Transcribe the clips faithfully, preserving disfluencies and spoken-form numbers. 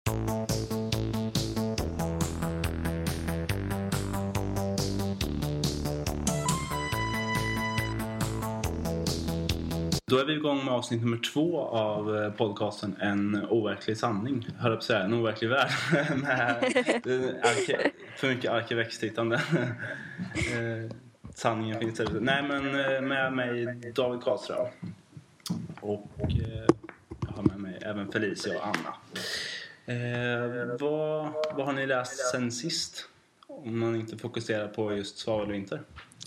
Då är vi igång med avsnitt nummer två av podcasten En overklig sanning. Jag höll på att säga en overklig värld. Med arke, för mycket arkivex-tittande. Sanningen finns där. Nej, men med mig David Karlström. Och jag har med mig även Felicia och Anna. Eh, vad, vad har ni läst sen sist? Om man inte fokuserar på just svavelvinter.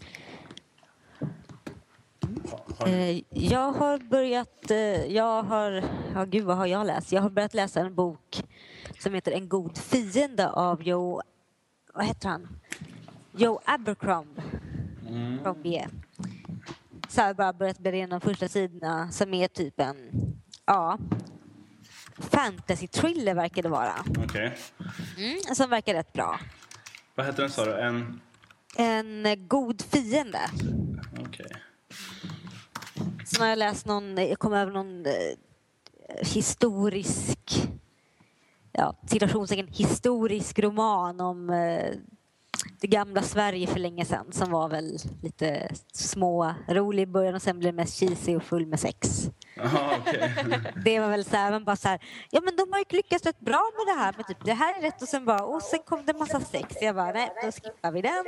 Eh, jag har börjat, eh, jag har, ja gud vad har jag läst? Jag har börjat läsa en bok som heter En god fiende av Joe, vad heter han? Joe Abercrombie. Mm. Så jag har bara börjat börja de första sidorna som är typ en, ja, fantasy thriller verkar det vara. Okej. Okay. Mm, som verkar rätt bra. Vad heter den, sa du? En... En god fiende. Okej. Okay. Så har jag läst någon, jag kom över någon eh, historisk, ja, situationstecken, historisk roman om eh, det gamla Sverige för länge sedan, som var väl lite små, rolig i början och sen blev det mest cheesy och full med sex. Aha, okay. Det var väl så här, men bara så här, ja men de har ju lyckats rätt bra med det här, men typ det här är rätt, och sen bara, och sen kom det en massa sex. Jag bara, nej, då skippar vi den.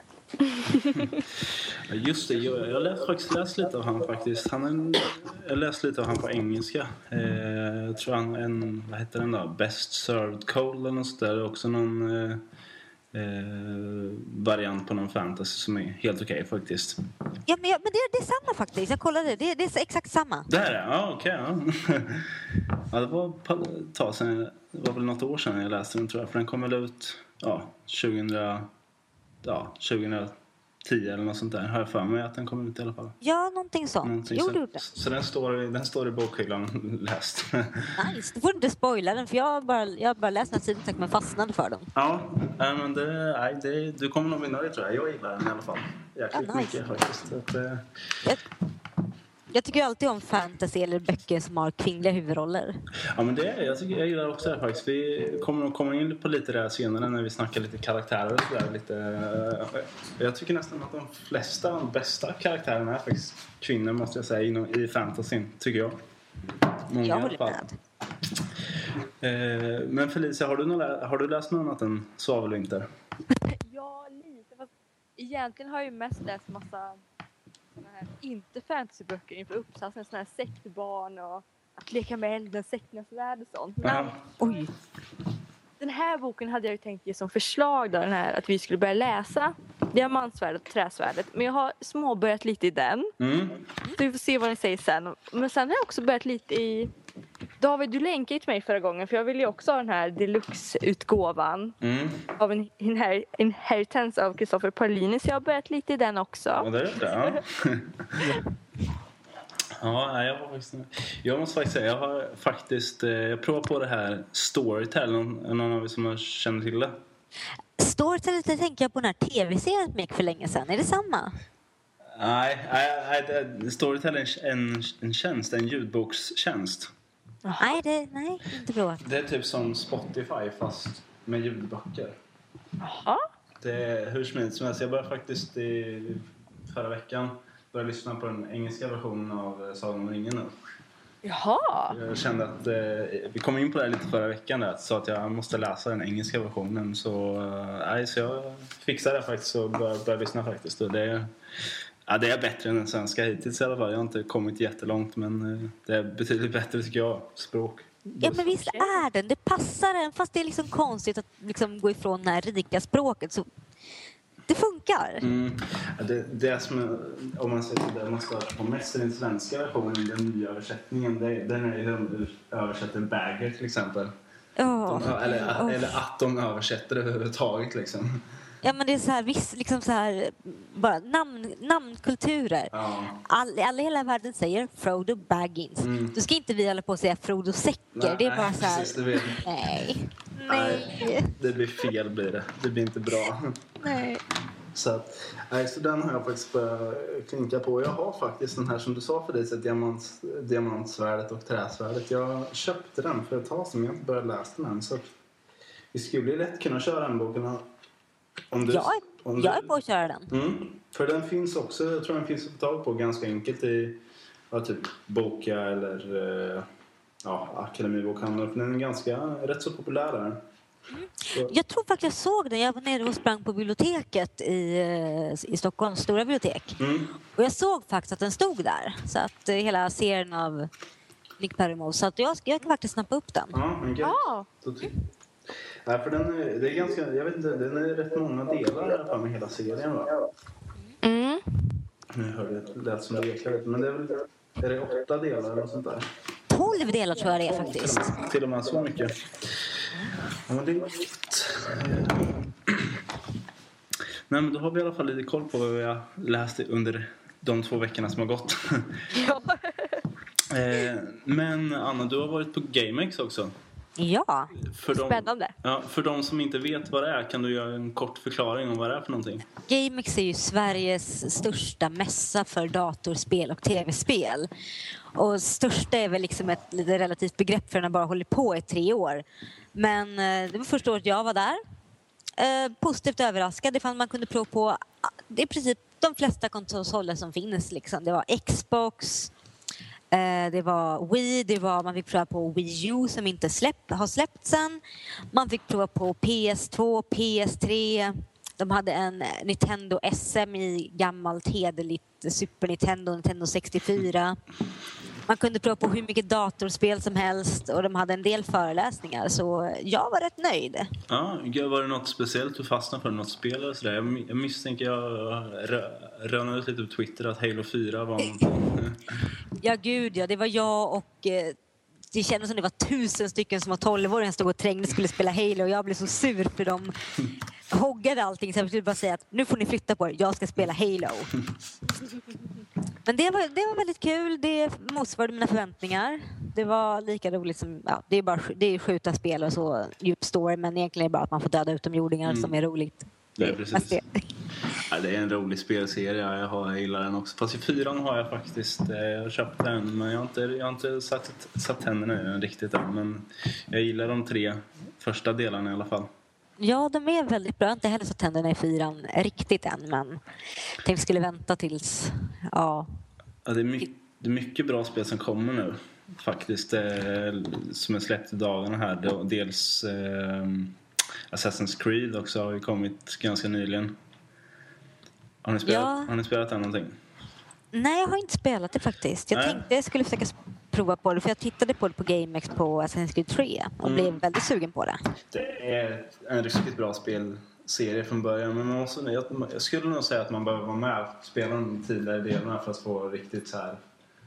Just det, jag, jag läst, faktiskt läst lite av han faktiskt. Han en, jag läste lite av han på engelska. Eh, jag tror han en, vad heter den då? Best Served Cold eller något där. Också någon eh, eh, variant på någon fantasy som är helt okej okay, faktiskt. Ja, men, jag, men det, är, det är samma faktiskt. Jag kollade, det, det är exakt samma. Det är det? Ja, okej. Okay, ja. Ja, det var ett tag sedan, det var väl något år sedan jag läste den, tror jag. För den kom väl ut, ja, tjugohundra, ja, tjugohundratio eller något sånt där. Har jag för mig att den kom ut i alla fall. Ja, någonting sånt. Någonting jo, så, så den står, den står i bokhyllan läst. Nice, du får inte spoila den, för jag har bara, jag har bara läst den här tiden men fastnade för den. Ja, men det, nej, det, du kommer nog vinna det, tror jag. Jag gillar den i alla fall. Jäkligt ja, nice. Mycket faktiskt. Att, eh... jag, jag tycker alltid om fantasy eller böcker som har kvinnliga huvudroller. Ja, men det, jag, tycker, jag gillar också det faktiskt. Vi kommer att komma in på lite där senare när vi snackar lite karaktärer och sådär. Lite, jag tycker nästan att de flesta, de bästa karaktärerna är faktiskt kvinnor, måste jag säga, inom, i fantasyn, tycker jag. Många jag håller med. Eh, men Felicia, har du, någon, har du läst något annat än Svavelvinter? Ja, lite. Fast egentligen har jag ju mest läst massa såna här, inte fantasyböcker inför uppsatsen, såna här sektbarn och Att leka med elden, sekternas värld och sånt. Men, oj. Den här boken hade jag ju tänkt ge som förslag då, den här, att vi skulle börja läsa Diamantsvärdet och Träsvärdet. Men jag har småbörjat lite i den. Mm. Så vi får se vad ni säger sen. Men sen har jag också börjat lite i... David, du länkade till mig förra gången, för jag ville ju också ha den här deluxe-utgåvan mm. av en inher- Inheritance av Christopher Paolini. Så jag har börjat lite i den också. Ja, det är det, ja. Ja, jag, har faktiskt, jag måste faktiskt säga, jag har faktiskt, jag provar på det här Storytel, någon, någon av er som känner till det? Storytel, det tänker jag på den här tv-serien som gick för länge sedan, är det samma? Nej, nej, nej Storytel är en, en tjänst, en ljudbokstjänst. Nej, det, nej, inte bra. Det är typ som Spotify fast med ljudböcker. Jaha. Det är hur smidigt som helst. Jag började faktiskt i förra veckan började lyssna på den engelska versionen av Sagan om ringen nu. Jaha. Jag kände att eh, vi kom in på det lite förra veckan där, så att jag måste läsa den engelska versionen, så eh, så jag fixade det faktiskt och började, började lyssna faktiskt, och det ja, det är bättre än den svenska hittills i alla fall. Jag har inte kommit jättelångt, men eh, det är betydligt bättre tycker jag, språk. Ja, men visst är den. Det passar den, fast det är liksom konstigt att liksom gå ifrån det här rika språket, så det funkar. Mm. Det, det som är, om man säger det man stör på mest i den svenska versionen, den nya översättningen, det, den är ju översätter Bagger till exempel. Oh. De, eller, oh. eller att de översätter det överhuvudtaget liksom. Ja, men det är så här, viss, liksom så här, bara namn, namnkulturer. Ja. All, alla i hela världen säger Frodo Baggins. Mm. Du ska inte vi hålla på att säga Frodo Säcker. Nej, det är bara så här, precis, det nej. Nej. Det blir fel, blir det. Det blir inte bra. Nej. Så, att, nej, så den har jag faktiskt börjat klinka på. Jag har faktiskt den här som du sa för dig, så diamant, diamantsvärdet och träsvärdet. Jag köpte den för ett tag sedan, men jag har inte börjat läsa den än. Så vi skulle ju lätt kunna köra den boken. Om du, jag, om jag du, är på att köra den. Mm, för den finns också, jag tror den finns att ta på ganska enkelt i ja, typ Boka eller ja, Akademibokhandeln. För den är ganska, rätt så populär där. Mm. Jag tror faktiskt jag såg den. Jag var nere och sprang på biblioteket i, i Stockholms stora bibliotek. Mm. Och jag såg faktiskt att den stod där. Så att uh, hela serien av Nick Perrimo. Så att jag, jag kan faktiskt snappa upp den. Ja, men gud. Ah. Ja, för den är, det är ganska, jag vet inte, den är rätt många delar i alla fall med hela serien, va? Mm. Nu hörde jag det lät som det ekade, men det är väl, är det åtta delar eller något sånt där? Tolv delar tror jag det är faktiskt. Till och med, till och med så mycket. Ja, men det är gott. Nej, men då har vi i alla fall lite koll på vad jag läste under de två veckorna som har gått. Ja. eh, men Anna, du har varit på GameX också. Ja, för de, spännande. Ja, för de som inte vet vad det är, kan du göra en kort förklaring om vad det är för någonting? GameX är ju Sveriges största mässa för datorspel och tv-spel. Och största är väl liksom ett lite relativt begrepp för den har bara hållit på i tre år. Men eh, det var första året jag var där. Eh, positivt överraskad. Det fann man kunde prova på det är i princip de flesta konsoler som finns. Liksom. Det var Xbox, eh, det var Wii, det var, man fick prova på Wii U som inte släpp, har släppts än. Man fick prova på P S två, P S tre. De hade en Nintendo S M i gammalt hederligt Super Nintendo, Nintendo sextiofyra. Man kunde prova på hur mycket datorspel som helst och de hade en del föreläsningar, så jag var rätt nöjd. Ja, var det något speciellt du fastnade för, något spel eller sådär? Jag, jag misstänker, jag rönade ut lite på Twitter att Halo fyra var Ja gud ja, det var jag och eh, det kändes som det var tusen stycken som var tolv-åringar stod och trängde skulle spela Halo och jag blev så sur för dem. Hoggade allting så jag skulle bara säga att nu får ni flytta på er, jag ska spela Halo. Men det var, det var väldigt kul, det motsvarade mina förväntningar. Det var lika roligt som, ja, det är bara det är skjuta spel och så djup story, men egentligen är det bara att man får döda utomjordingar mm. som är roligt. Det är precis. Ja, det är en rolig spelserie, jag, har, jag gillar den också. Fast i fyran har jag faktiskt jag köpt den, men jag har inte, jag har inte satt, satt tänderna i den riktigt än. Men jag gillar de tre första delarna i alla fall. Ja, de är väldigt bra. Jag har inte heller satt tänderna i fyran riktigt än, men jag tänkte skulle vänta tills, ja. Ja, det är mycket, det är mycket bra spel som kommer nu. Faktiskt, eh, som är släppt i dagarna här. Dels eh, Assassin's Creed också har ju kommit ganska nyligen. Har ni spelat, ja. har ni spelat det någonting? Nej, jag har inte spelat det faktiskt. Jag Nej. tänkte jag skulle försöka prova på det, för jag tittade på det på GameX på Assassin's Creed tre och mm. blev väldigt sugen på det. Det är en riktigt bra spelserie från början, men man måste, jag, jag skulle nog säga att man behöver vara med och spela de tidigare delarna för att få riktigt så här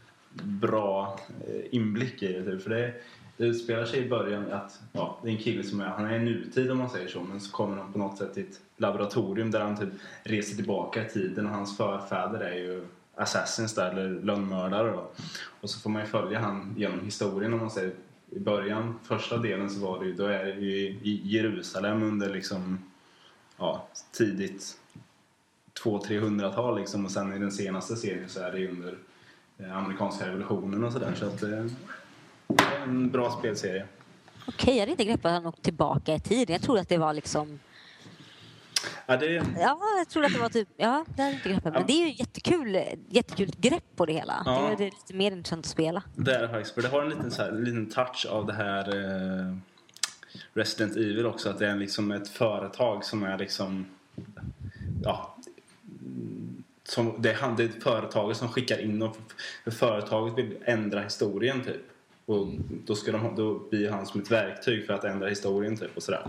bra inblick i det. För det, det spelar sig i början att ja, det är en kille som är, han är i nutid om man säger så, men så kommer han på något sätt till ett laboratorium där han typ reser tillbaka i tiden och hans förfäder är ju assassins där, eller lönnmördare då. Och så får man ju följa han genom historien om man säger. I början, första delen så var det ju, då är det ju i Jerusalem under liksom ja, tidigt två-trehundratal liksom, och sen i den senaste serien så är det ju under amerikanska revolutionen och sådär, så att det är en bra spelserie. Okej, jag hade inte greppat att han åkte tillbaka i tiden. Jag trodde att det var liksom Ja, det... ja, jag tror att det var typ, ja, det hade inte greppat. Men ja. Det är ju jättekul, jättekul grepp på det hela. Ja. Det, är, det är lite mer intressant att spela. Det är det faktiskt, för det har en liten, så här, liten touch av det här eh, Resident Evil också. Att det är liksom ett företag som är liksom, ja, som, det, är, det är företaget som skickar in och för företaget vill ändra historien typ. Och då, ska de, då blir han som ett verktyg för att ändra historien typ och sådär.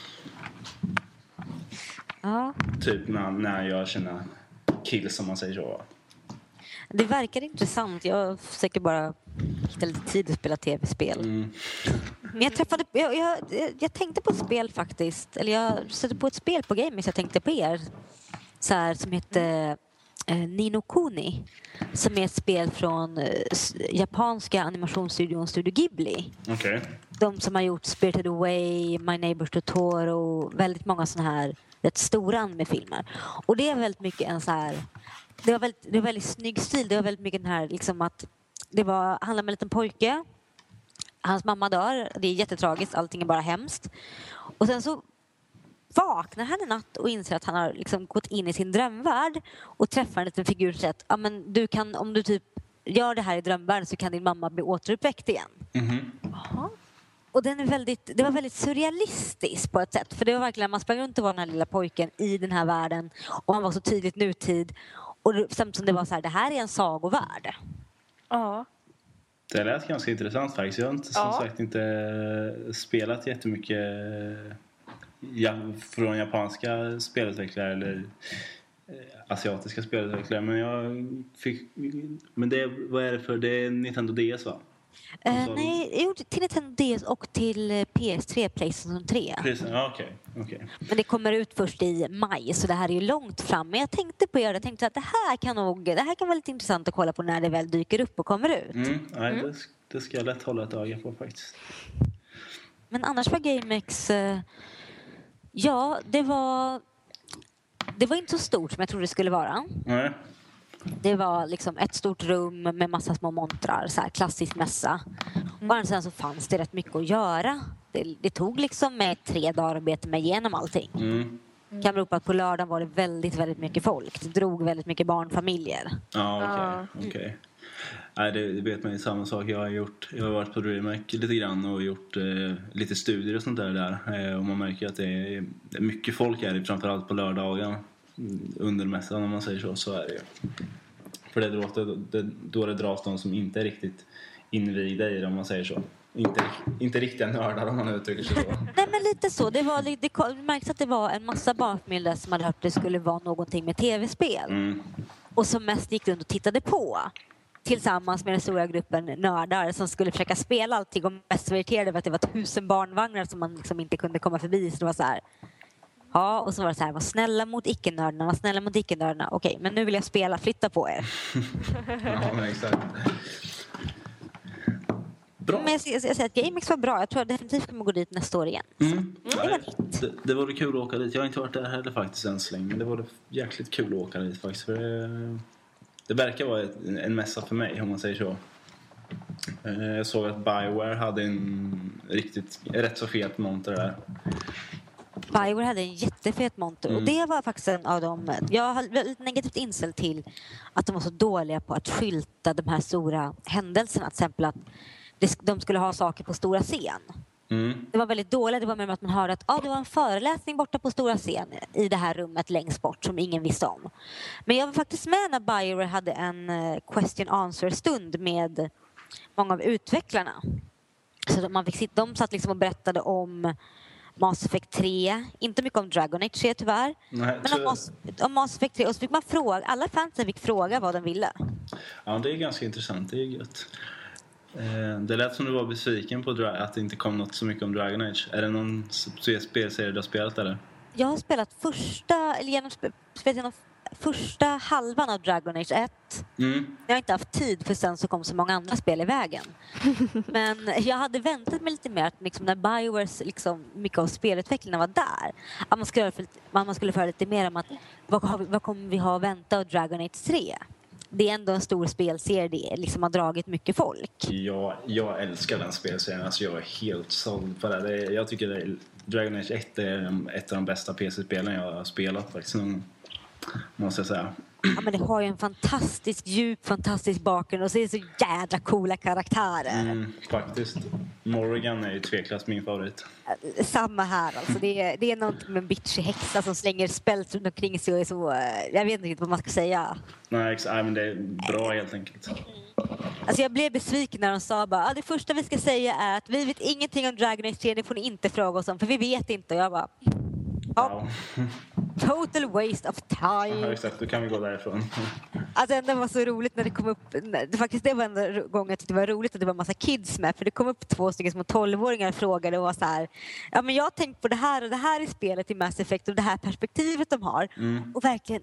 Ja. Typ när, när jag gör sina kills som man säger så. Det verkar intressant. Jag försöker bara hitta lite tid att spela tv-spel. Mm. Men jag träffade jag, jag, jag tänkte på ett spel faktiskt. Eller jag satte på ett spel på Games. Jag tänkte på er. Så här, som heter eh, Ni no Kuni, som är ett spel från eh, japanska animationsstudion Studio Ghibli. Okay. De som har gjort Spirited Away, My Neighbor Totoro, väldigt många såna här rätt stora anime-filmer. Och det är väldigt mycket en så här, det var väldigt, det var väldigt snygg stil. Det var väldigt mycket den här liksom att det var, handlar om en liten pojke. Hans mamma dör, det är jättetragiskt, allting är bara hemskt. Och sen så vaknar han en natt och inser att han har liksom gått in i sin drömvärld och träffar en liten figur och säger att ja, men du kan, om du typ gör det här i drömvärlden så kan din mamma bli återuppväckt igen. Mm-hmm. Jaha. Och den är väldigt, det var väldigt surrealistiskt på ett sätt. För det var verkligen, man sprang runt och var den här lilla pojken i den här världen. Och han var så tydligt nutid. Och det, samt som det var så här, det här är en sagovärld. Ja. Det lät ganska intressant faktiskt. Jag har inte, som Ja. sagt inte spelat jättemycket ja, från japanska spelutvecklare eller eh, asiatiska spelutvecklare. Men jag fick... Men det, vad är det för? Det är Nintendo D S, va? Eh, Så- nej, jag gjorde till Nintendo D S och till eh, P S tre, PlayStation tre. Precis, ja, okej. okej. Men det kommer ut först i maj, så det här är ju långt fram. Men jag tänkte på er, jag tänkte att det här kan nog, det här kan vara lite intressant att kolla på när det väl dyker upp och kommer ut. Mm, nej, det, det ska jag lätt hålla ett öga på faktiskt. Men annars var GameX, eh, ja, det var, det var inte så stort som jag trodde det skulle vara. Nej. Det var liksom ett stort rum med massa små montrar, så här klassisk mässa. Och mm. sen så fanns det rätt mycket att göra. Det, det tog liksom med tre dagar arbete med igenom allting. Mm. Kan bero på att på lördagen var det väldigt, väldigt mycket folk. Det drog väldigt mycket barnfamiljer. Ja, Ja. okej. okej. Nej, det, det vet man ju samma sak. Jag har, gjort, jag har varit på DreamHack lite grann och gjort eh, lite studier och sånt där. där. Eh, och man märker att det är, det är mycket folk här, framförallt på lördagen. Under mässan, om man säger så, så är det ju. För det är då det, det, då det dras de som inte är riktigt invigda i det, om man säger så. Inte, inte riktiga nördar, om man uttrycker sig så. Nej, men lite så. Det, var, det, det märks att det var en massa barnfamiljer som hade hört att det skulle vara någonting med tv-spel. Mm. Och som mest gick runt och tittade på. Tillsammans med den stora gruppen nördar som skulle försöka spela allting. Och mest var irriterade över att det var tusen barnvagnar som man liksom inte kunde komma förbi. Så det var så här... Ja, och så var det så här, var snälla mot icke-nördarna, var snälla mot icke-nördarna. Okej, men nu vill jag spela, flytta på er. Ja, men exakt. Bra. Men jag, jag, jag säger att GameX var bra. Jag tror att definitivt kommer gå dit nästa år igen. Mm. Det var nytt. Det, det vore kul att åka dit. Jag har inte varit där heller faktiskt än så länge. Men det var jäkligt kul att åka dit faktiskt. För det, det verkar vara ett, en mässa för mig, om man säger så. Jag såg att BioWare hade en riktigt rätt så fet monter där. BioWare hade en jättefet monter. Mm. Och det var faktiskt en av dem. Jag har väldigt negativt inställd till att de var så dåliga på att skylta de här stora händelserna. Till exempel att de skulle ha saker på stora scen. Mm. Det var väldigt dåligt. Det var med att man hörde att ah, det var en föreläsning borta på stora scen i det här rummet längst bort som ingen visste om. Men jag var faktiskt med när BioWare hade en question answer stund med många av utvecklarna. Så man fick sitta, de satt liksom och berättade om Mass Effect tre, inte mycket om Dragon Age tre tyvärr. Nej, men om Mass, om Mass Effect tre, och så fick man fråga, alla fansen fick fråga vad de ville. Ja, det är ganska intressant, det är gött. Det lät som du var besviken på att det inte kom något så mycket om Dragon Age. Är det någon spelserie du har spelat eller? Jag har spelat första, eller genom, spelat genom första halvan av Dragon Age ett. Mm. Jag har inte haft tid, för sen så kom så många andra spel i vägen. Men jag hade väntat mig lite mer att liksom, när BioWares liksom, mycket av spelutvecklarna var där, att man skulle, man skulle föra lite mer om att vad, har vi, vad kommer vi ha att vänta av Dragon Age tre? Det är ändå en stor spelserie, det liksom har dragit mycket folk. Ja, jag älskar den spelserien. Alltså, jag är helt såld på det. det är, jag tycker det, Dragon Age ett är ett av de bästa P C-spelen jag har spelat faktiskt. Måste jag säga. Ja, men det har ju en fantastisk djup, fantastisk bakgrund och så är det så jädra coola karaktärer. Mm, faktiskt. Morrigan är ju tveklöst min favorit. Samma här alltså. Det är, det är något med en bitchig häxa som slänger spells runt omkring sig och är så... Jag vet inte vad man ska säga. Nej, exakt. Men det är bra helt enkelt. Alltså jag blev besviken när de sa bara ah, det första vi ska säga är att vi vet ingenting om Dragon Age tre, det får ni inte fråga oss om, för vi vet inte. Och jag bara... Ja. Wow. Total waste of time. Ja, exakt. Då kan vi gå därifrån. Alltså det var så roligt när det kom upp, det, faktiskt det var enda gången jag tyckte det var roligt att det var en massa kids med, för det kom upp två stycken små tolvåringar och frågade och var så här, ja men jag har tänkt på det här och det här i spelet i Mass Effect och det här perspektivet de har. Mm. Och verkligen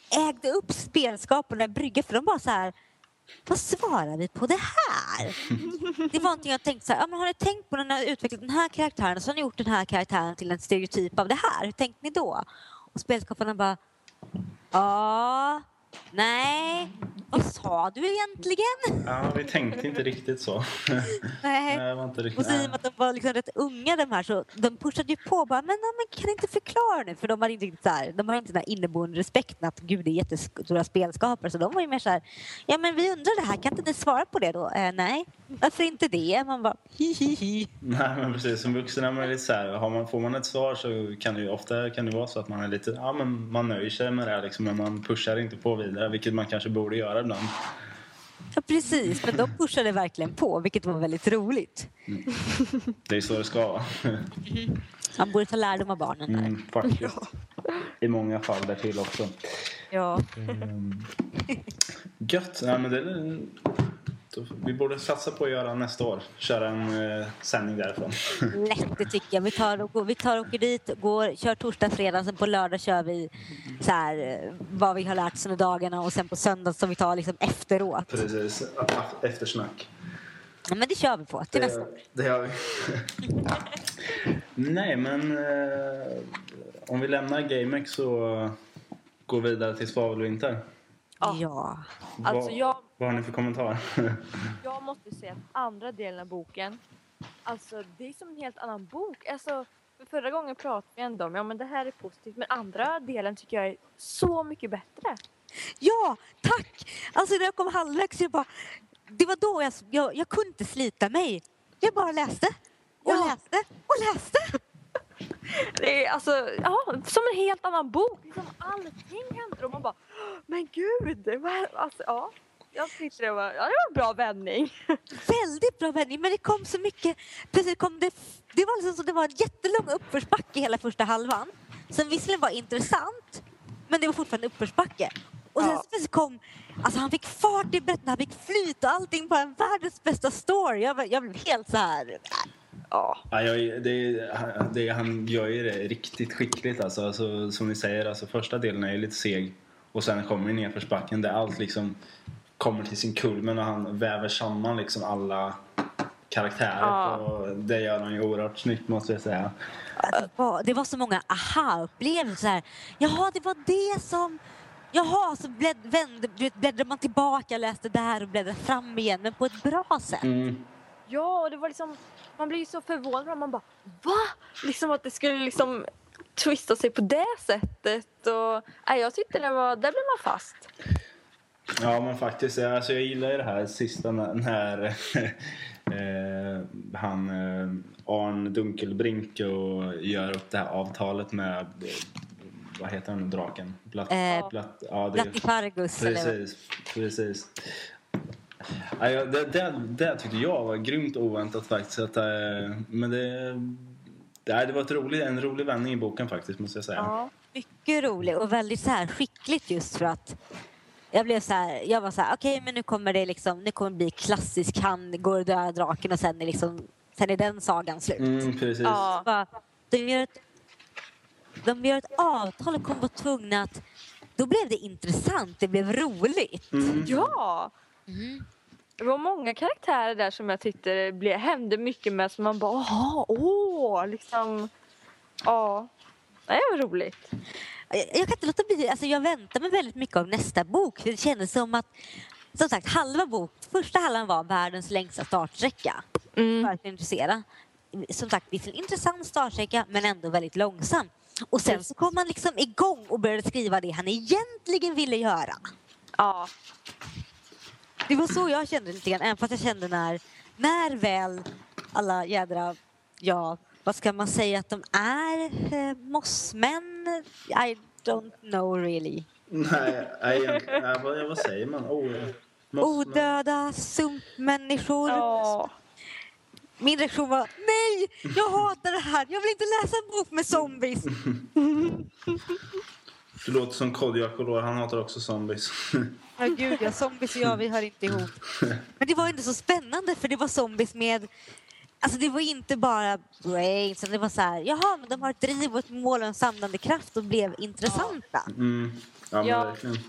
ägde upp spelskaparna brygga, för de bara så här, vad svarar vi på det här? Det var någonting jag tänkte så här, ja, men har ni tänkt på när ni har utvecklat den här karaktären, så har ni gjort den här karaktären till en stereotyp av det här. Hur tänkte ni då? Och spelskaparna bara, ja, nej, vad sa du egentligen? Ja, vi tänkte inte riktigt så. Nej. Nej, det var inte riktigt. Och så i och med att de var liksom rätt unga de här, så de pushade ju på bara, men, ja, men kan inte förklara nu, för de har inte riktigt så här, de har inte den här inneboende respekten att gud är jättestora spelskapare, så de var ju mer så här, ja men vi undrar det här, kan inte ni svara på det då? Eh, nej, varför inte det? Man bara, hi hi hi. Nej, men precis, som vuxen är man lite så här, har man, får man ett svar så kan det ju ofta kan det vara så att man är lite, ja men man nöjer sig med det liksom, men man pushar inte på vidare, vilket man kanske borde göra ibland. Ja precis, men de pushade verkligen på, vilket var väldigt roligt. Mm. Det är så det ska vara. Man borde ta lärdom av barnen där. Mm, faktiskt. I många fall där till också. Ja. Mm. Gött. Ja, men det, vi borde satsa på att göra nästa år. Köra en eh, sändning därifrån. Lätt, det tycker jag. Vi tar och, går, vi tar och åker dit, går, kör torsdag, fredag, sen på lördag kör vi så här, vad vi har lärt oss under dagarna, och sen på söndag som vi tar liksom efteråt. Precis, eftersnack. Ja, men det kör vi på till det, nästa. Det gör vi. Nej, men eh, om vi lämnar GameX så går vi vidare till Svavelvinter. Ja. Ja. Alltså vad, jag, vad har ni för kommentar? jag måste säga att andra delen av boken, alltså det är som en helt annan bok. Alltså för förra gången pratade vi ändå om, ja men det här är positivt, men andra delen tycker jag är så mycket bättre. Ja, tack! Alltså när jag kom halvvägs, jag bara, det var då jag, jag, jag kunde inte slita mig. Jag bara läste och Ja. läste och läste. Det är alltså, ja, som en helt annan bok. Liksom allting händer och man bara, men gud, det var, alltså, ja. Jag tyckte det var, ja, det var en bra vändning. Väldigt bra vändning, men det kom så mycket. Plötsligt kom det, det var liksom så, det var en jättelång uppförsbacke hela första halvan. Som visserligen var intressant, men det var fortfarande uppförsbacke. Och sen Ja. så kom, alltså han fick fart i berättelsen, han fick flyt och allting på en världens bästa story. Jag, var- jag blev helt så här. Ja. Ja, jag, det, det, han gör ju det riktigt skickligt. Alltså, alltså, som ni säger, alltså, första delen är ju lite seg. Och sen kommer nedförsbacken där allt liksom kommer till sin kulmen och han väver samman liksom alla karaktärer. Ja. Och det gör han ju oerhört snyggt, måste jag säga. Det var, det var så många aha-upplevelser. Jaha, det var det som... Jaha, så blädd, vände, du vet, bläddrar man tillbaka, läste där och bläddrar fram igen, men på ett bra sätt. Mm. Ja, och det var liksom, man blir ju så förvånad och man bara, va? Liksom att det skulle liksom twista sig på det sättet. Och, nej, jag tyckte det var, där blev man fast. Ja, men faktiskt, alltså, jag gillar ju det här sista när, när eh, han eh, Arn Dunkelbrink och gör upp det här avtalet med, vad heter den draken? Blatt, Eh, Blatt, ja, det, Blattifargus, eller vad? precis, precis. Ja, ja, det, det, det tyckte jag var grymt oväntat faktiskt. Att, eh, men det, det, det var ett rolig, en rolig vändning i boken faktiskt, måste jag säga. Ja. Mycket roligt och väldigt så här skickligt, just för att jag blev så här, jag var så här, okej, okay, men nu kommer det liksom, nu kommer det bli klassisk, han går och dödar draken och sen är liksom, sen är den sagan slut. Mm, precis. Ja. Bara, de gör ett de gör ett avtal och kommer vara tvungna att, då blev det intressant, det blev roligt. Mm. Ja! Mm. Det var många karaktärer där som jag tyckte det blev, hände mycket med, som man bara, åh, åh, liksom, ja. Det var roligt. Jag, jag kan inte låta bli, alltså jag väntar mig väldigt mycket av nästa bok, för det kändes som att, som sagt, halva bok, första halvan var världens längsta startsträcka. Mm. Verkligen intresserad. Som sagt, det är en intressant startsträcka, men ändå väldigt långsam. Och sen så kom man liksom igång och började skriva det han egentligen ville göra. Ja. Det var så jag kände lite grann, även fast jag kände när, när väl alla jädra, ja, vad ska man säga att de är, eh, mossmän? I don't know really. Nej, nej, nej vad, vad säger man? Oh, måste Odöda sumpmänniskor. Ja. Min reaktion var, nej, jag hatar det här. Jag vill inte läsa en bok med zombies. Det låter som Kodiak och han hatar också zombies. Ja, gud, ja, zombies och jag, vi hör inte ihop. Men det var inte så spännande, för det var zombies med Alltså det var inte bara brains, det var så här, jaha, men de har ett driv och ett mål och en samlande kraft och blev intressanta. Mm. Ja, men Ja. verkligen.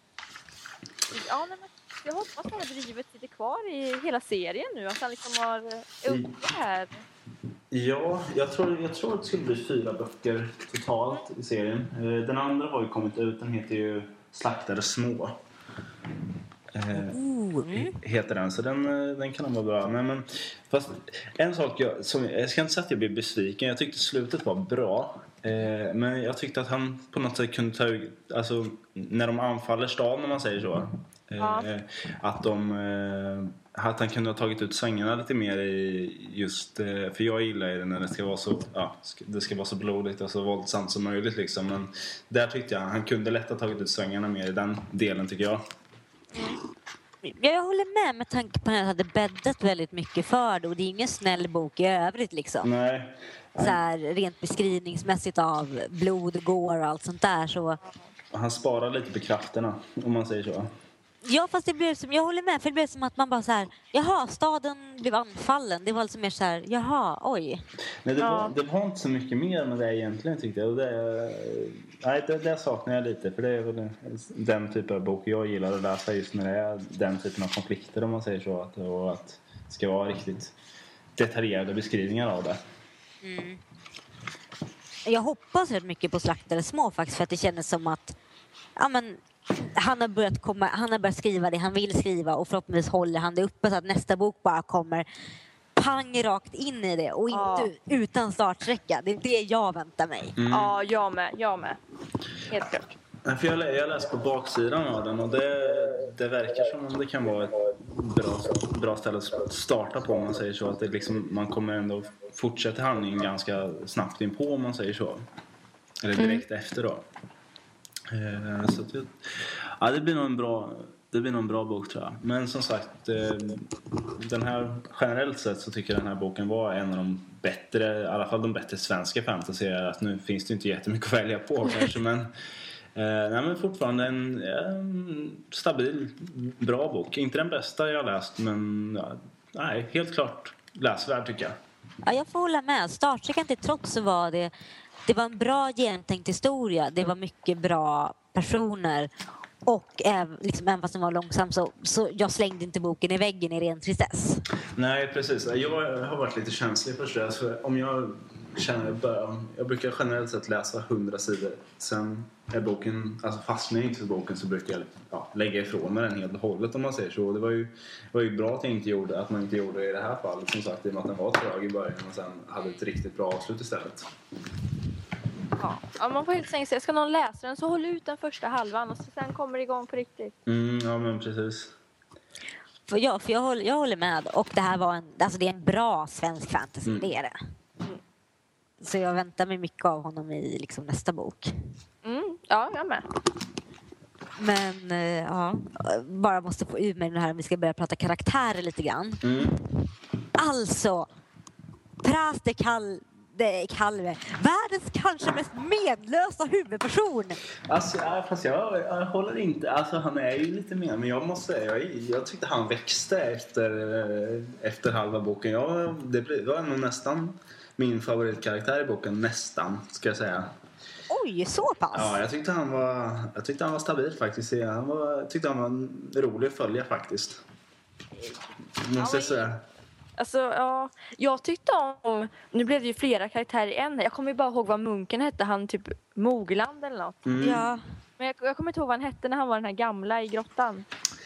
Ja, nej, men jag hoppas att det här drivet sitter kvar i hela serien nu. Att han liksom har upp det här. Ja, jag tror, jag tror att det skulle bli fyra böcker totalt i serien. Eh, Den andra har ju kommit ut, den heter ju Slaktade små. Eh, Ooh, mm. heter den, så den, eh, den kan nog vara bra. Men, men, fast en sak, jag, som, jag ska inte säga att jag blev besviken. Jag tyckte slutet var bra. Eh, men jag tyckte att han på något sätt kunde ta ut, alltså när de anfaller stan, om man säger så. Eh, Ja. Att de eh, att han kunde ha tagit ut svängarna lite mer i just, eh, för jag gillar ju det när det ska vara så, ja, det ska vara så blodigt och så våldsamt som möjligt liksom. Men där tyckte jag han kunde lätt ha tagit ut svängarna mer i den delen, tycker jag. Jag håller med med tanke på att han hade bäddat väldigt mycket för det. Och det är ingen snäll bok i övrigt liksom. Nej. Så här, rent beskrivningsmässigt av blod, går och allt sånt där. Så... Han sparar lite på krafterna, om man säger så. Ja, fast det blev som, jag håller med, för det blev som att man bara så här, jaha, staden blev anfallen. Det var alltså mer så här, jaha, oj. Nej, det, Ja. var, det var inte så mycket mer med det egentligen, tyckte jag. Och det, nej, det, det saknar jag lite, för det är väl den typen av bok jag gillar att läsa, just när det är den typen av konflikter, om man säger så. Att, och att det ska vara riktigt detaljerade beskrivningar av det. Mm. Jag hoppas rätt mycket på Slaktade små faktiskt, för att det kändes som att ja, men, han, har börjat komma, han har börjat skriva det han vill skriva, och förhoppningsvis håller han det uppe så att nästa bok bara kommer pang rakt in i det och Ja. inte utan startsträcka. Det är det jag väntar mig. Mm. Ja, jag med. Jag med. Helt klart. Nej, för jag, lä- jag läste på baksidan av den, och det, det verkar som om det kan vara ett bra, bra ställe att starta på, om man säger så. Att det liksom, man kommer ändå fortsätta handlingen ganska snabbt in på, om man säger så. Eller direkt efter då. Eh, så att det, ja, det blir nog en bra, det blir nog en bra bok, tror jag. Men som sagt, eh, den här, generellt sett så tycker jag den här boken var en av de bättre, i alla fall de bättre svenska fantasy. Att nu finns det inte jättemycket att välja på kanske, men Eh, nej, men fortfarande en, en stabil, bra bok. Inte den bästa jag har läst, men ja, nej, helt klart läsvärd, tycker jag. Ja, jag får hålla med. Startsträckan till trots så var det, det var en bra genomtänkt historia. Det var mycket bra personer. Och äv, liksom, även fast den var långsam så, så jag slängde inte boken i väggen i ren tristess. Nej, precis. Jag har varit lite känslig för det. För om jag känner början, jag brukar generellt sett läsa hundra sidor. Sen är boken, alltså fastnar jag inte för boken, så brukar jag ja, lägga ifrån mig den helt och hållet, om man säger så. Det var ju, var ju bra att, jag inte gjorde, att man inte gjorde det i det här fallet, som sagt, i och med att den var trög i början och sen hade ett riktigt bra avslut istället. Ja. Ja, man får helt enkelt säga, ska någon läsa den så håll ut den första halvan och så sen kommer det igång på riktigt. Mm, ja, men precis. För jag, för jag, håller, jag håller med. Och det här var en, alltså det är en bra svensk fantasy, Mm. det är det. Så jag väntar mig mycket av honom i liksom nästa bok. Mm. Ja, jag med. Men eh, ja, bara måste få ur mig det här om vi ska börja prata karaktärer lite grann. Mm. Alltså, Pras de Cal- de Calve, världens kanske mest medlösa huvudperson. Alltså, ja, fast jag, jag håller inte. Alltså, han är ju lite mer, men jag måste säga, jag, jag tyckte han växte efter, efter halva boken. Jag, det blev- det var nog nästan min favoritkaraktär i boken, nästan, ska jag säga. Oj, så pass? Ja, jag tyckte han var, jag tyckte han var stabil faktiskt. Han var, jag tyckte han var rolig att följa faktiskt. Måste jag säga. Alltså, ja, jag tyckte om, nu blev det ju flera karaktärer i en. Jag kommer ju bara ihåg vad munken hette, han typ Mogland eller något. Mm. Ja. Men jag, jag kommer inte ihåg vad han hette när han var den här gamla i grottan.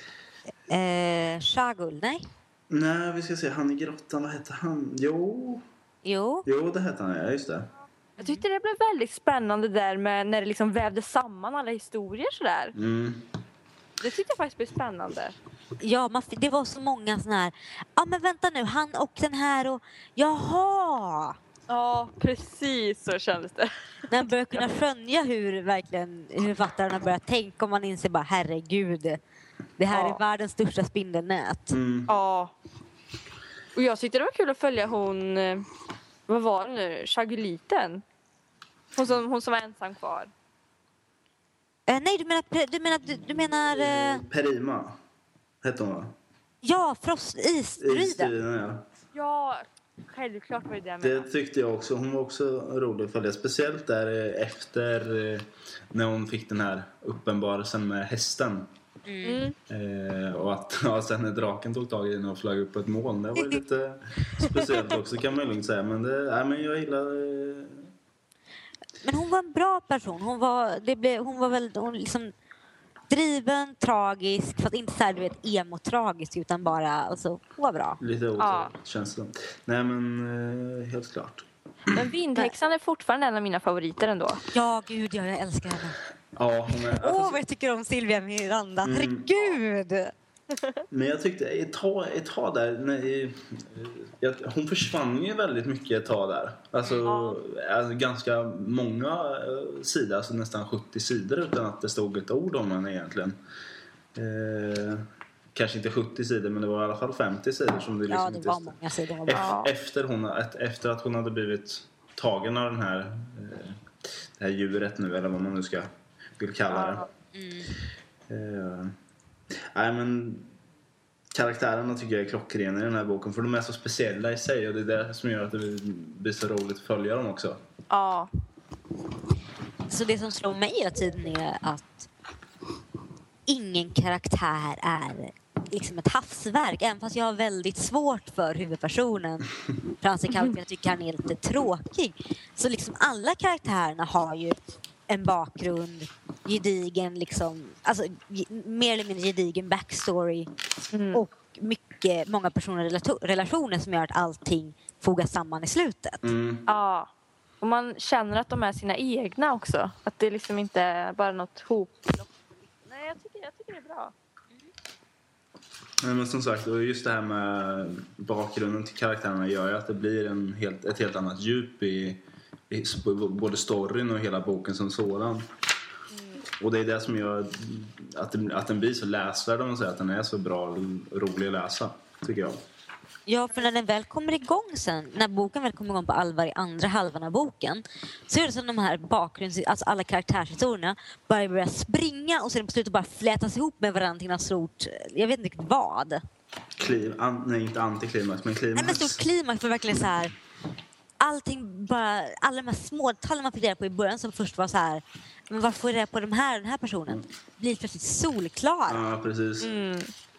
Eh, Shagul, nej? Nej, vi ska se. Han i grottan, vad hette han? Jo, Jo. jo det hette han, ja, just det. Jag tyckte det blev väldigt spännande där med när det liksom vävde samman alla historier sådär. Mm. Det tyckte jag faktiskt blev spännande. Ja, man, det var så många såna här. Ja, men vänta nu, han och den här och jaha. Ja, precis så kändes det. När man börjar kunna skönja hur verkligen hur författaren har börjat tänka, om man inser bara herregud. Det här Ja. är världens största spindelnät. Mm. Ja. Och jag tyckte det var kul att följa hon, eh, vad var det nu, Chaguliten. Hon som, hon som var ensam kvar. Eh, nej, du menar, du menar, du, du menar eh, Perima hette hon, va? ja, Frost, isstriden. Isstriden, ja. Ja, Självklart var det det jag Det menade. tyckte jag också. Hon var också rolig för det. Speciellt där efter eh, när hon fick den här uppenbarelsen med hästen. Mm. Eh, och att ja, sen när draken tog tag i den och flög upp på ett moln. Det var ju lite speciellt också, kan man ju lugnt säga. Men, det, nej, men jag gillar... Eh... Men hon var en bra person. Hon var, det blev, hon var väldigt... Hon liksom driven, tragisk. Fast inte så här, du vet, emo-tragisk. Utan bara... Alltså, hon var bra. Lite otäckt, Ja. känns det. Nej, men eh, helt klart. Men Vindhäxan är fortfarande en av mina favoriter ändå. Ja, gud, ja, jag älskar henne. Ja, hon är... Åh, oh, vad jag tycker om Silvia Miranda. Mm. Herregud! Men jag tyckte ett tag, ett tag där när, jag, hon försvann ju väldigt mycket ett tag där. Alltså, Ja. alltså ganska många eh, sidor, alltså nästan sjuttio sidor utan att det stod ett ord om henne egentligen. Eh, kanske inte sjuttio sidor, men det var i alla fall femtio sidor som det liksom Ja, det inte var stod. många sidor. Hon var Efter, bra. efter, hon, efter att hon hade blivit tagen av den här, eh, det här djuret nu, eller vad man nu ska vill kalla det. Ja. Mm. Eh, nej, men karaktärerna tycker jag är klockrena i den här boken, för de är så speciella i sig och det är det som gör att det blir så roligt att följa dem också. Ja. Så det som slår mig hela tiden är att ingen karaktär är liksom ett havsverk. Även fast jag har väldigt svårt för huvudpersonen Franz Kalk, jag tycker han är lite tråkig. Så liksom alla karaktärerna har ju en bakgrund, gedigen liksom, alltså mer eller mindre gedigen backstory Mm. och mycket, många personliga relato- relationer som gör att allting fogas samman i slutet. Mm. Ja. Och man känner att de är sina egna också. Att det liksom inte är bara något hopplock. Nej, jag tycker, jag tycker det är bra. Nej, men som sagt, och just det här med bakgrunden till karaktärerna gör ju att det blir en helt, ett helt annat djup i, i både storyn och hela boken som sådan. Mm. Och det är det som gör att, det, att den blir så läsvärd, om man säger att den är så bra och rolig att läsa, tycker jag. Ja, för när den väl kommer igång sen, när boken väl kommer igång på allvar i andra halvan av boken, så är det som de här bakgrunds, alltså alla karaktärshistorierna börjar börja springa och sen på slutet bara flätas ihop med varandra till något stort, jag vet inte riktigt vad. Kliv, an, nej, inte antiklimax, men klimax. Nej, men stort klimax, för verkligen så här, allting bara, alla de här små detaljer man fick reda på i början som först var så här, men varför får jag reda på de här, den här personen? Blir plötsligt solklara. Ja, precis. Mm.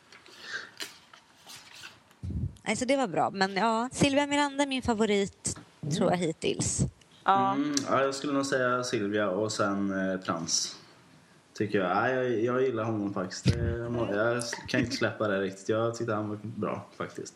Alltså det var bra, men ja, Silvia Miranda är min favorit, tror jag hittills. Ja. Mm, ja, jag skulle nog säga Silvia och sen eh, Frans. Tycker jag. Ja, jag. Jag gillar honom faktiskt. Jag kan inte släppa det riktigt. Jag tyckte han var bra faktiskt.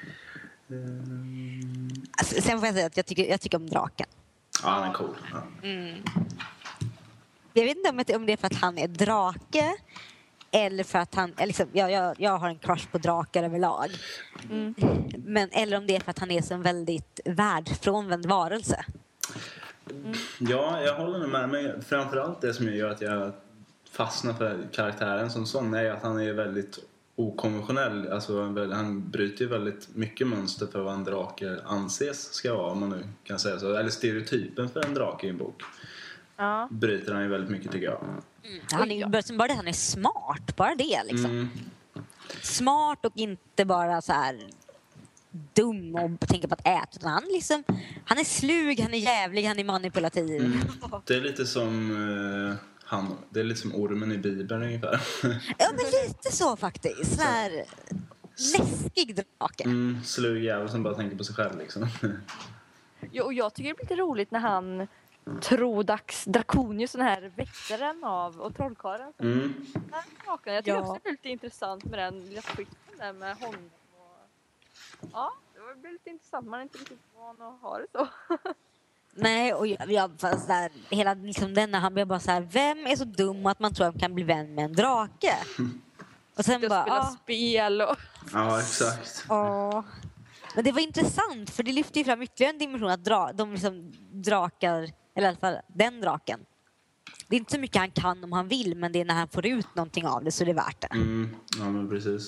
Mm. Alltså, sen får jag säga att jag tycker, jag tycker om draken. Ja, han är cool. Ja. Mm. Jag vet inte om det, om det är för att han är drake eller för att han, liksom, jag, jag, jag har en crush på drakar överlag. Mm. Men, eller om det är för att han är så en väldigt världsfrånvänd varelse. Mm. Ja, jag håller med. Men framförallt det som gör att jag fastnar för karaktären som sån är att han är väldigt okonventionell. Alltså, han bryter ju väldigt mycket mönster för vad en drake anses ska vara, om man nu kan säga så. Eller stereotypen för en drake i en bok. Ja. Bryter han ju väldigt mycket, tycker jag. Mm. Han är, bara, bara det, han är smart, bara det liksom. Mm. Smart och inte bara så här dum och tänker på att äta. Utan han, liksom, han är slug, han är jävlig, han är manipulativ. Mm. Det är lite som uh, han, det är lite som ormen i Bibeln ungefär. Ja, men lite så faktiskt. Så här läskig drake. Mm, slug jävel som bara tänker på sig själv liksom. Jo, och jag tycker det blir lite roligt när han Trodax Draconius, den här väktaren av och trollkarlen. Mm. Jag tycker Ja. också det är lite intressant med den lilla skiten där med honom. Och... Ja, det blir lite intressant. Man är inte riktigt van att ha det så. Nej, och jag, jag fast där, hela liksom den när han blir bara så här, vem är så dum att man tror att man kan bli vän med en drake? Och sen Jag bara, spelar ah, spel och... Ja, exakt. ah. Men det var intressant, för det lyfte ju fram ytterligare en dimension att dra, de liksom drakar, eller i alla fall den draken. Det är inte så mycket han kan om han vill, men det är när han får ut någonting av det så är det värt det. Mm, ja, men precis.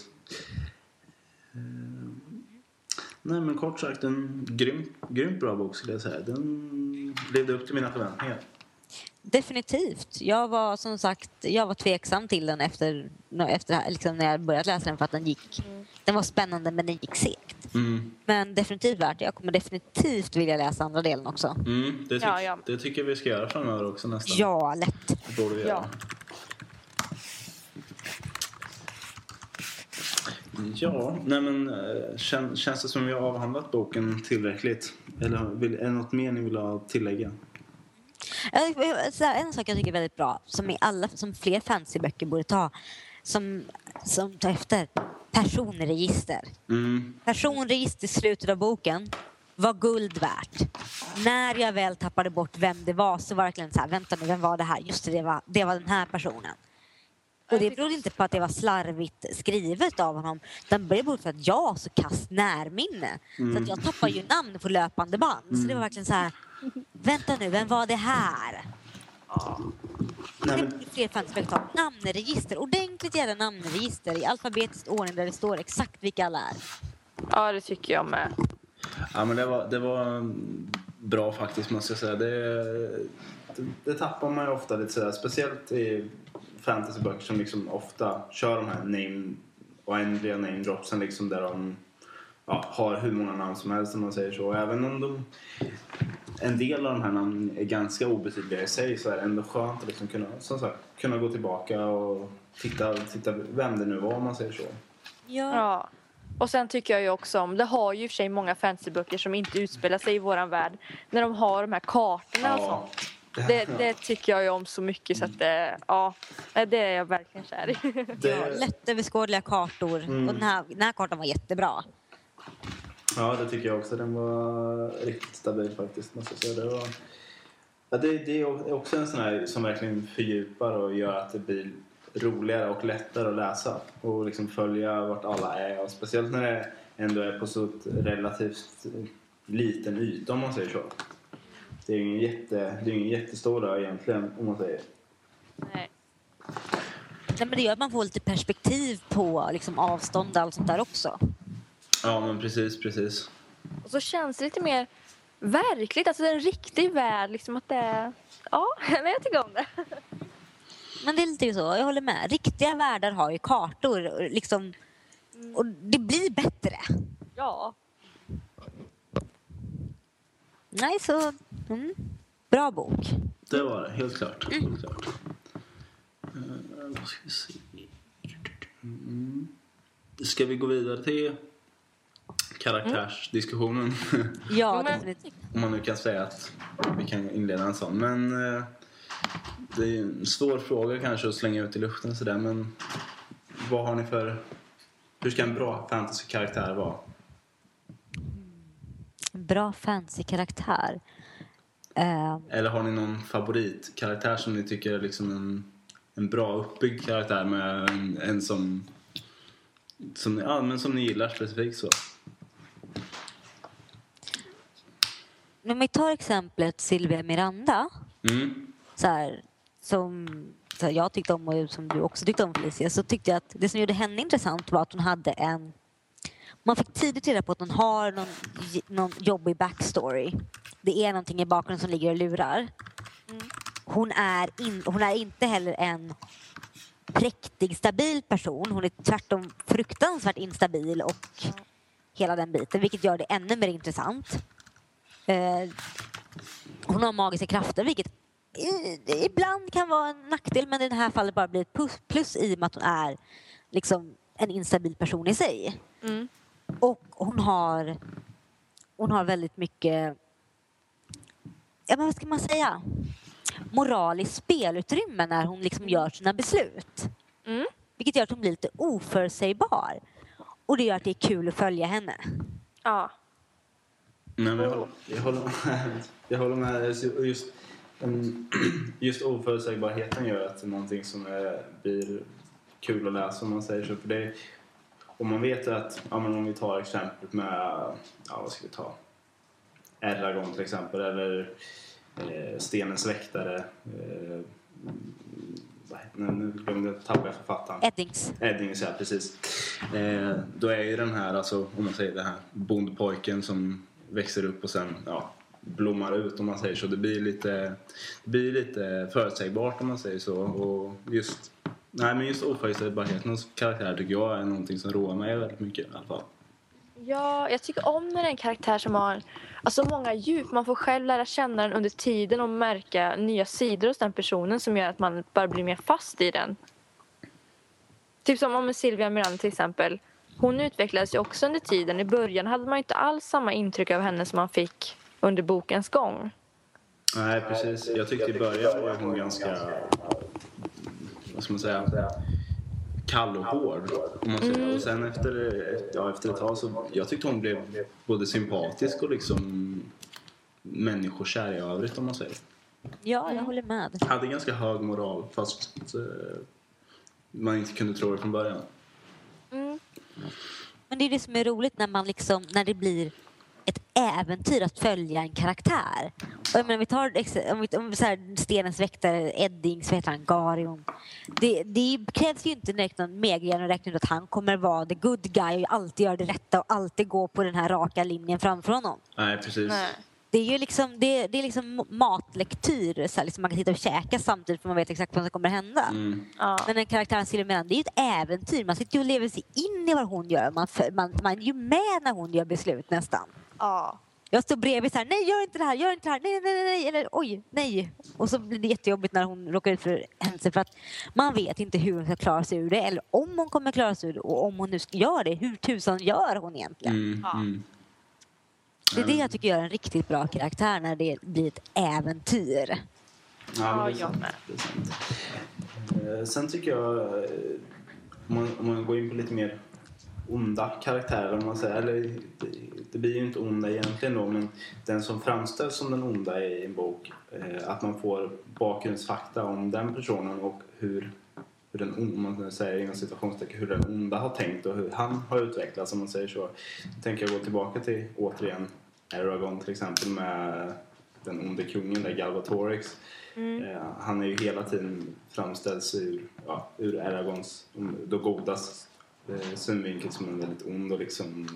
Uh, nej, men kort sagt, en grym, grymt bra bok skulle jag säga. Den levde upp till mina förväntningar. Definitivt. Jag var som sagt, jag var tveksam till den efter, efter liksom när jag började läsa den för att den gick, Mm. den var spännande men den gick segt. Mm. Men definitivt värt det. Jag kommer definitivt vilja läsa andra delen också. Mm, det, tyck- Ja, ja. det tycker vi ska göra framöver också nästan. Ja, lätt. Det borde vi göra. Ja. Ja, nej men äh, kän, känns det som vi har avhandlat boken tillräckligt? Eller vill, är det något mer ni vill ha tillägga? Så här, en sak jag tycker är väldigt bra, som, i alla, som fler fantasyböcker borde ta, som, som tar efter, personregister. Mm. Personregister i slutet av boken var guld värt. När jag väl tappade bort vem det var så var det verkligen så här, vänta nu, vem var det här? Just det, det var, det var den här personen. Och det berodde inte på att det var slarvigt skrivet av honom. Det berodde på att jag har så kast närminne. Mm. Så att jag tappar ju namn på löpande band. Mm. Så det var verkligen så här, vänta nu, vem var det här? Ja. Det blir fler fantasyböcker ta. Namnregister, ordentligt jävla namnregister i alfabetisk ordning där det står exakt vilka alla är. Ja, det tycker jag med. Ja, men det var, det var bra faktiskt, måste jag säga. Det, det, det tappar man ju ofta lite sådär, speciellt i fantasyböcker som liksom ofta kör de här name, oändliga name dropsen liksom, där de ja, har hur många namn som helst, om man säger så. Även om de, en del av de här namnen är ganska obetydliga i sig, så är det ändå skönt att liksom kunna, som sagt, kunna gå tillbaka och titta, titta vem det nu var, om man säger så. Ja. Ja. Och sen tycker jag ju också om, det har ju i och för sig många fantasyböcker som inte utspelar sig i våran värld, när de har de här kartorna ja. och sånt. Det, det tycker jag ju om så mycket så att det, ja, det är jag verkligen kär i. Det... Ja, lättöverskådliga kartor. Mm. Och den här, den här kartan var jättebra. Ja, det tycker jag också. Den var riktigt stabil faktiskt, måste jag säga. Det, var... ja, det, det är också en sån här som verkligen fördjupar och gör att det blir roligare och lättare att läsa. Och liksom följa vart alla är. Och speciellt när det ändå är på så relativt liten yta, om man säger så. Det är ju ingen, jätte, det är ingen jättestor där egentligen, om man säger. Nej. Nej, men det gör att man får lite perspektiv på liksom, avstånd och allt sånt där också. Ja, men precis, precis. Och så känns det lite mer verkligt. Alltså en riktig värld, liksom att det är... Ja, men jag tycker om det. Men det är lite så, jag håller med. Riktiga världar har ju kartor, liksom, och det blir bättre. Ja. Nej, så... Mm, bra bok. Det var det, helt klart. Mm. Helt klart. Uh, vad ska vi se? Mm. Ska vi gå vidare till karaktärsdiskussionen? Mm. Ja, definitivt. Om man nu kan säga att vi kan inleda en sån. Men uh, det är en svår fråga kanske att slänga ut i luften sådär. Men vad har ni för... Hur ska en bra fantasy-karaktär vara? Bra fantasy-karaktär. Uh... Eller har ni någon favoritkaraktär som ni tycker är liksom en, en bra uppbyggd karaktär med en, en som, som, ja, men som ni gillar specifikt så? Om vi tar exemplet Sylvia Miranda. Mm. Så här, som så här, jag tyckte om och som du också tyckte om, Felicia, så tyckte jag att det som gjorde henne intressant var att hon hade en... Man fick tidigt reda på att hon har någon, någon jobbig backstory. Det är någonting i bakgrunden som ligger och lurar. Mm. Hon, är in, hon är inte heller en präktig, stabil person. Hon är tvärtom fruktansvärt instabil och mm. hela den biten. Vilket gör det ännu mer intressant. Eh, hon har magiska krafter, vilket i, ibland kan vara en nackdel. Men i det här fallet bara blir ett plus, plus i och med att hon är liksom en instabil person i sig. Mm. Och hon har hon har väldigt mycket, ja, men vad ska man säga, moraliskt spelutrymme när hon liksom gör sina beslut. Mm. Vilket gör att hon blir lite oförutsägbar. Och det gör att det är kul att följa henne. Ja. Nej, men jag, håller, jag, håller med, jag håller med. Just, just oförutsägbarheten gör att det är någonting som är, blir kul att läsa, om man säger så. För det, och man vet att, ja, men om vi tar exempel med, ja, vad ska vi ta? Eragon till exempel, eller eh, Stenens väktare. Eh, nu, nu glömde jag tappa författaren. Eddings. Eddings, ja, precis. Eh, då är ju den här, alltså, om man säger det här, bondpojken som växer upp och sen, ja, blommar ut, om man säger så. Det blir lite, det blir lite förutsägbart, om man säger så. Och just, nej, men just oförutsägbarheten hos karaktär tycker jag är någonting som roar mig väldigt mycket i alla fall. Ja, jag tycker om när det är en karaktär som har alltså många djup. Man får själv lära känna den under tiden och märka nya sidor hos den personen som gör att man bara blir mer fast i den. Typ som om Sylvia Miranda till exempel. Hon utvecklades ju också under tiden. I början hade man ju inte alls samma intryck av henne som man fick under bokens gång. Nej, precis. Jag tyckte i början var hon ganska, vad ska man säga, kall och hård, om man säger. Mm. Och sen efter, ja, efter ett tag så, jag tyckte hon blev både sympatisk och liksom människokär i övrigt, om man säger. Ja, jag håller med. Hade ganska hög moral, fast eh, man inte kunde tro det från början. Mm. Men det är det som är roligt när man liksom, när det blir ett äventyr att följa en karaktär. Och jag menar, vi tar om vi, om vi så här, Stenens väktare, Edding, så heter han Garion. Det, det krävs ju inte direkt någon megahjärna att räkna ut att han kommer vara the good guy och alltid göra det rätta och alltid gå på den här raka linjen framför honom. Nej, precis. Nej. Det är ju liksom, det, det är liksom matlektyr, så här, liksom man kan sitta och käka samtidigt för man vet exakt vad som kommer hända. Mm. Ja. Men en karaktär Sylvia Miranda, det är ju ett äventyr. Man sitter ju och lever sig in i vad hon gör. Man, man, man är ju med när hon gör beslut nästan. Ja. Jag står bredvid så här, nej gör inte det här, gör inte det här, nej, nej, nej, nej, eller oj, nej. Och så blir det jättejobbigt när hon råkar ut för händelser för att man vet inte hur hon ska klara sig ur det eller om hon kommer klara sig ur det och om hon nu ska göra det, hur tusan gör hon egentligen? Mm, ja. mm. Det är det jag tycker gör en riktigt bra karaktär när det blir ett äventyr. Ja, jag med. Sen tycker jag, om man, om man går in på lite mer onda karaktärer, om man säger, eller det, det blir ju inte onda egentligen då, men den som framställs som den onda i en bok, eh, att man får bakgrundsfakta om den personen och hur, hur den onda, man säger inom situationstecken, hur den onda har tänkt och hur han har utvecklats, om man säger så. Jag tänker jag gå tillbaka till återigen Eragon till exempel med den onde kungen där, Galbatorix. Mm. Eh, han är ju hela tiden framställs ur, ja, ur Eragons, då godas eh, synvinkel som en väldigt ond och liksom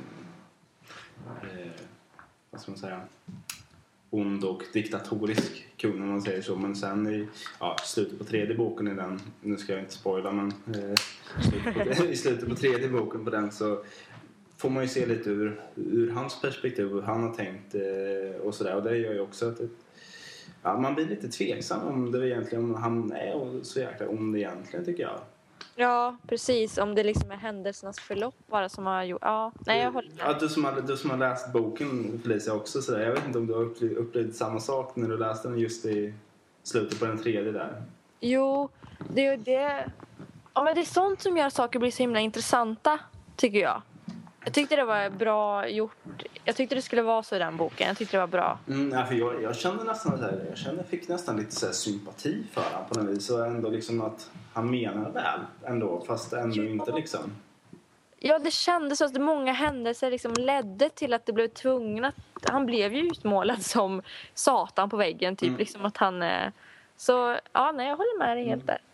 eh, vad ska man säga, ond och diktatorisk kung, om man säger så. Men sen i ja, slutet på tredje boken i den, nu ska jag inte spoila, men eh, slutet på, i slutet på tredje boken på den så får man ju se lite ur, ur hans perspektiv, hur han har tänkt eh, och sådär. Och det gör ju också att ett, ja, man blir lite tveksam om det egentligen, om han är så jäkla ond egentligen, tycker jag. Ja, precis. Om det liksom är händelsernas förlopp bara som har gjort. Ja, nej, jag håller med. Ja, du som har, du som har läst boken, Felicia, också sådär. Jag vet inte om du har upplevt, upplevt samma sak när du läste den just i slutet på den tredje där. Jo, det är det. Ja, men det är sånt som gör saker bli så himla intressanta, tycker jag. Jag tyckte det var bra gjort. Jag tyckte det skulle vara så i den boken. Jag tyckte det var bra. Mm, ja, för jag, jag kände nästan så här, jag kände, fick nästan lite så här sympati för honom på något vis. Och ändå liksom att han menar väl ändå, fast ändå ja. inte liksom. Ja, det kändes så att många händelser liksom ledde till att det blev tvungen att... Han blev ju utmålad som Satan på väggen, typ. Mm. Liksom att han... Så, ja, nej, jag håller med dig helt där.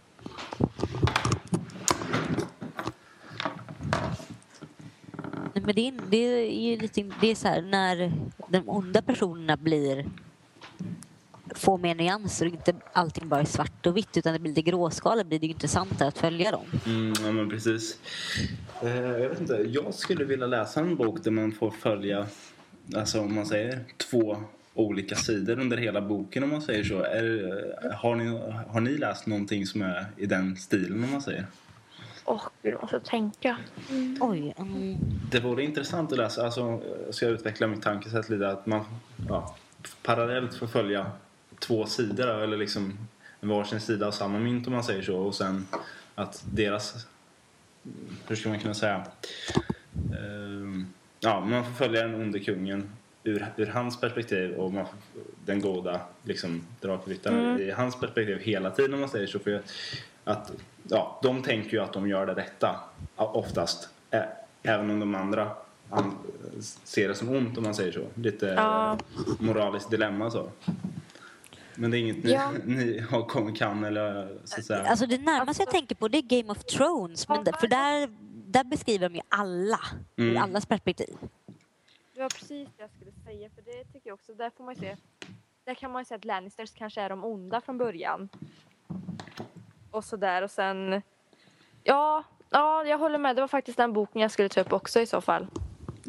Men det är, det är ju lite, det är så här, när de onda personerna blir får mer nyanser och inte allting bara är svart och vitt utan det blir lite gråskala, blir det ju intressantare att följa dem. Mm, ja, men precis. Eh, jag vet inte, jag skulle vilja läsa en bok där man får följa, alltså om man säger två olika sidor under hela boken, om man säger så. Är, har, ni, har ni läst någonting som är i den stilen, om man säger? Åh, oh, gud, måste jag tänka. Mm. Oj. Mm. Det vore intressant att läsa. Alltså, jag ska utveckla mitt tankesätt lite. Att man ja, parallellt får följa två sidor. Eller liksom varsin sida av samma mynt, om man säger så. Och sen att deras... Hur ska man kunna säga? Uh, ja, man får följa den onde kungen ur, ur hans perspektiv. Och man får, den goda liksom, drakryttaren mm. i hans perspektiv hela tiden, om man säger så. För att... Ja, de tänker ju att de gör det rätta oftast, även om de andra ser det som ont, om man säger så. Lite ja. moraliskt dilemma så. Men det är inget ja. ni, ni har kommit kan eller så att säga. Alltså det närmaste jag tänker på, det är Game of Thrones, men där, för där, där beskriver de ju alla mm. ur allas perspektiv. Det var precis det jag skulle säga, för det tycker jag också, där får man ju se, där kan man ju se att Lannisters kanske är de onda från början. Och så där, och sen ja, ja, jag håller med, det var faktiskt den boken jag skulle ta upp också i så fall.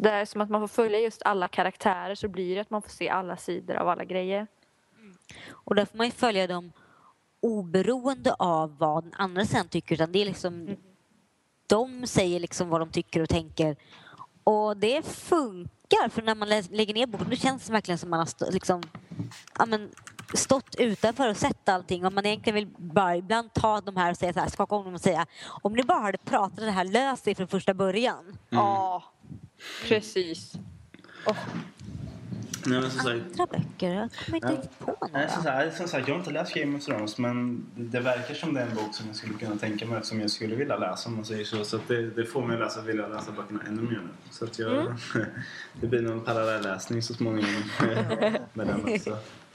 Det är som att man får följa just alla karaktärer, så blir det att man får se alla sidor av alla grejer. Och där får man ju följa dem oberoende av vad den andra sen tycker. Utan det är liksom, mm. de säger liksom vad de tycker och tänker. Och det funkar, för när man lägger ner boken, då känns det verkligen som man har stå, liksom, ja, men, stått utanför och sett allting. Och man egentligen vill bara ibland ta de här och säga så här, skaka om dem och säga, om ni bara hade pratat det här löst sig från första början. Ja, mm. precis. Och Nej, men som sagt, andra böcker, jag kommer inte riktigt på några. Nej, som sagt, som sagt, jag har inte läst Game of Thrones, men det verkar som det är en bok som jag skulle kunna tänka mig, som jag skulle vilja läsa, om man säger så. Så att det, det får mig att läsa, vilja läsa böckerna ännu mer nu. Så att jag, mm. det blir någon parallelläsning så småningom med den också.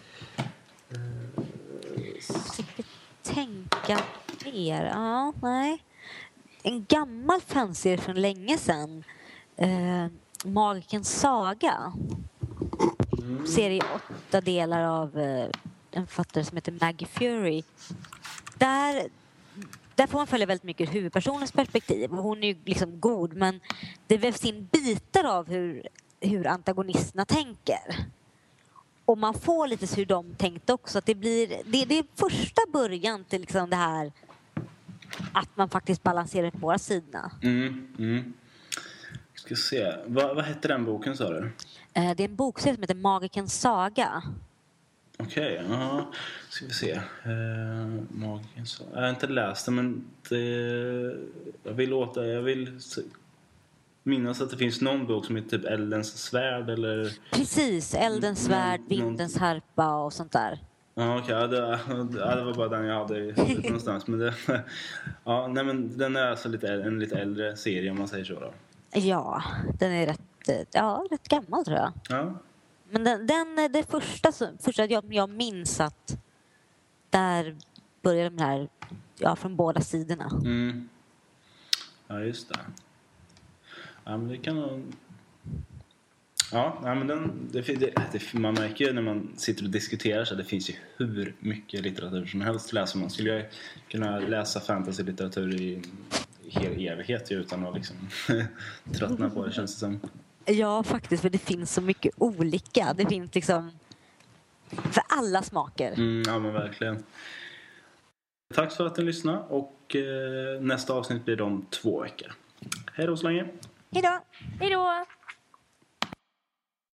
Jag försöker tänka mer. Ja, nej. En gammal fanserie från länge sedan. Eh, Magikens saga. Mm. Serie åtta delar av eh, en författare som heter Maggie Fury. Där, där får man följa väldigt mycket huvudpersonens perspektiv. Och hon är ju liksom god, men det vävs in bitar av hur, hur antagonisterna tänker. Och man får lite hur de tänkte också. Att det, blir, det, det är första början till liksom det här att man faktiskt balanserar på båda sidorna. Mm, mm. Ska se. Vad, vad heter den boken, sa du? Det är en bokserie som heter Magikens saga. Okej, okay, ja. Ska vi se. Uh, Magikens saga. Jag har inte läst den, men det, jag vill låta... Jag vill minnas att det finns någon bok som heter typ Eldens svärd, eller... Precis, Eldens svärd, någon, Vindens harpa och sånt där. Ja, okej. Okay, det, det var bara den jag hade i huvudet någonstans. Men det, ja, nej, men den är alltså lite, en lite äldre serie, om man säger så då. Ja, den är rätt, ja, rätt gammal, tror jag. Ja. Men den, den det första, första jag, jag minns att där börjar de här, ja, från båda sidorna. Mm. Ja, just det. Ja, men det kan nog... Ja, men den, det, det, det, man märker ju när man sitter och diskuterar så att det finns ju hur mycket litteratur som helst läser man. Skulle jag kunna läsa fantasy-litteratur i hel evighet utan att liksom tröttna på det, känns det som. Ja, faktiskt, för det finns så mycket olika. Det finns liksom för alla smaker. Mm, ja, men verkligen. Tack för att ni lyssnade, och eh, nästa avsnitt blir om två veckor. Hej då så länge. Hej då. Hej då.